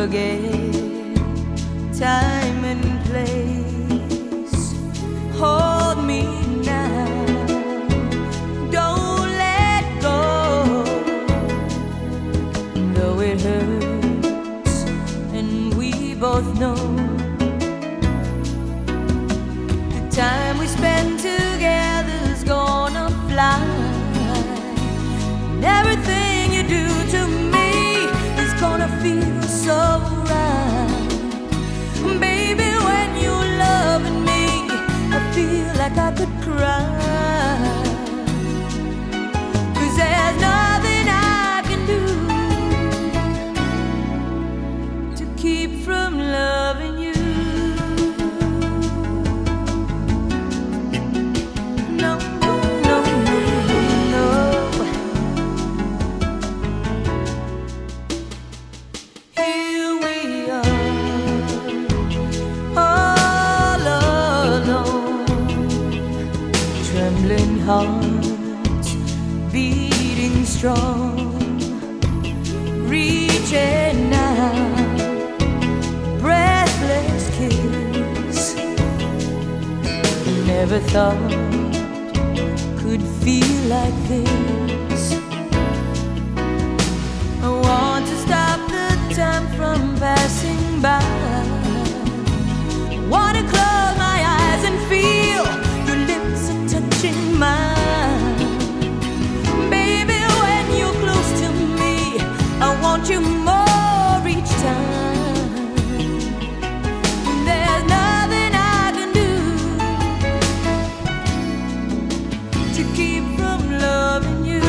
forget time and place. Hold me now, don't let go. Though it hurts and we both know the time we spend together's gonna fly. And everything you do to me is gonna feel so right. Baby, when you're loving me, I feel like I could cry. 'Cause there's nothing I can do to keep from loving you. No, no, no, no. Here we are, all alone, trembling hearts beating strong, reaching out, breathless kiss. Never thought could feel like this. I want to stop the time from passing by. Want to close my eyes and feel your lips are touching mine. Baby, when you're close to me, I want you more each time. There's nothing I can do to keep from loving you.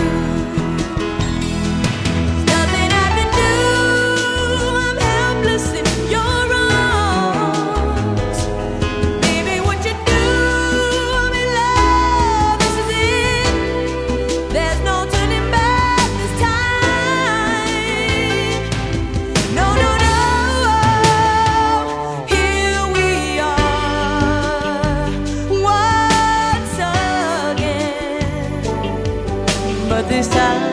Nothing I can do, I'm helpless in your arms. Baby, what you do, I'm in love, this is it. There's no turning back this time. No, no, no. Here we are, once again. But this time